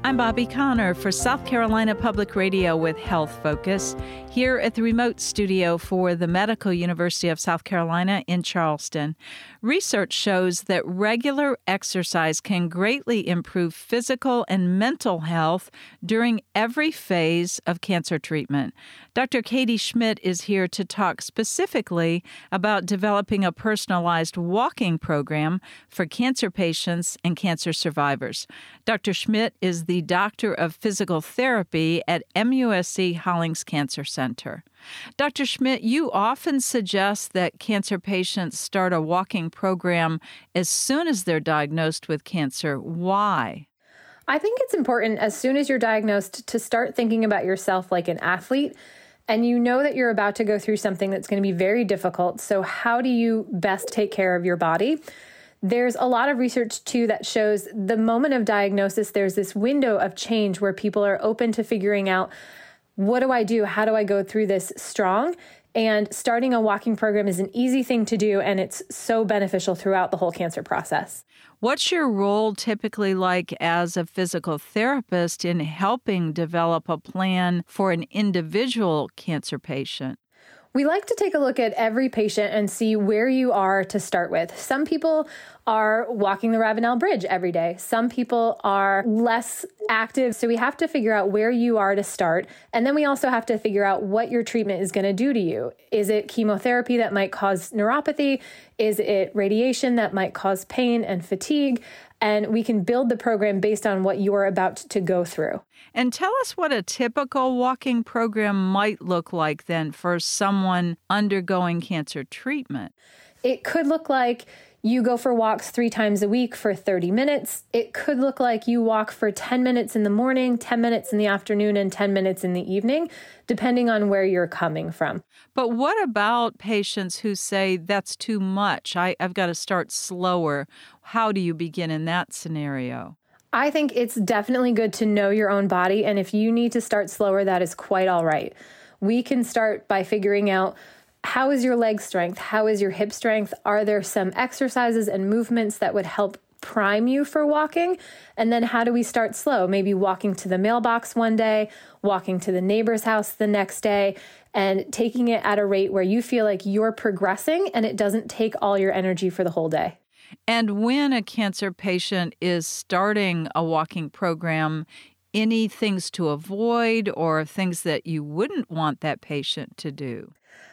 I'm Bobby Connor for South Carolina Public Radio with Health Focus, here at the remote studio for the Medical University of South Carolina in Charleston. Research shows that regular exercise can greatly improve physical and mental health during every phase of cancer treatment. Dr. Katie Schmidt is here to talk specifically about developing a personalized walking program for cancer patients and cancer survivors. Dr. Schmidt is the Doctor of Physical Therapy at MUSC Hollings Cancer Center. Dr. Schmidt, you often suggest that cancer patients start a walking program as soon as they're diagnosed with cancer. Why? I think it's important as soon as you're diagnosed to start thinking about yourself like an athlete. And you know that you're about to go through something that's going to be very difficult. So how do you best take care of your body? There's a lot of research, too, that shows the moment of diagnosis, there's this window of change where people are open to figuring out, what do I do? How do I go through this strong? And starting a walking program is an easy thing to do, and it's so beneficial throughout the whole cancer process. What's your role typically like as a physical therapist in helping develop a plan for an individual cancer patient? We like to take a look at every patient and see where you are to start with. Some people are walking the Ravenel Bridge every day. Some people are less active. So we have to figure out where you are to start. And then we also have to figure out what your treatment is going to do to you. Is it chemotherapy that might cause neuropathy? Is it radiation that might cause pain and fatigue? And we can build the program based on what you're about to go through. And tell us what a typical walking program might look like then for someone undergoing cancer treatment. It could look like you go for walks 3 times a week for 30 minutes. It could look like you walk for 10 minutes in the morning, 10 minutes in the afternoon, and 10 minutes in the evening, depending on where you're coming from. But what about patients who say that's too much? I've got to start slower. How do you begin in that scenario? I think it's definitely good to know your own body. And if you need to start slower, that is quite all right. We can start by figuring out, how is your leg strength? How is your hip strength? Are there some exercises and movements that would help prime you for walking? And then how do we start slow? Maybe walking to the mailbox one day, walking to the neighbor's house the next day, and taking it at a rate where you feel like you're progressing and it doesn't take all your energy for the whole day. And when a cancer patient is starting a walking program, any things to avoid or things that you wouldn't want that patient to do?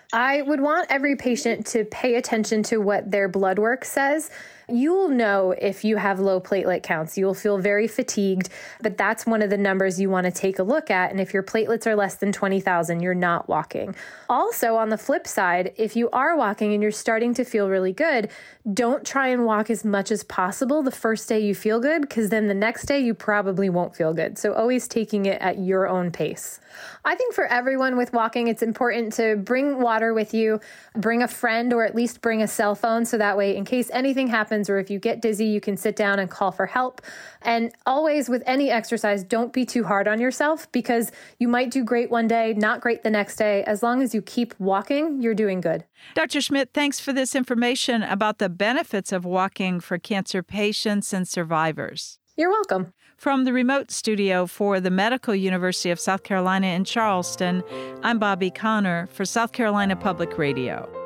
I would want every patient to pay attention to what their blood work says. You'll know if you have low platelet counts. You'll feel very fatigued, but that's one of the numbers you want to take a look at. And if your platelets are less than 20,000, you're not walking. Also, on the flip side, if you are walking and you're starting to feel really good, don't try and walk as much as possible the first day you feel good, because then the next day you probably won't feel good. So always taking it at your own pace. I think for everyone with walking, it's important to bring water with you, bring a friend, or at least bring a cell phone. So that way, in case anything happens or if you get dizzy, you can sit down and call for help. And always with any exercise, don't be too hard on yourself, because you might do great one day, not great the next day. As long as you keep walking, you're doing good. Dr. Schmidt, thanks for this information about the benefits of walking for cancer patients and survivors. You're welcome. From the remote studio for the Medical University of South Carolina in Charleston, I'm Bobby Connor for South Carolina Public Radio.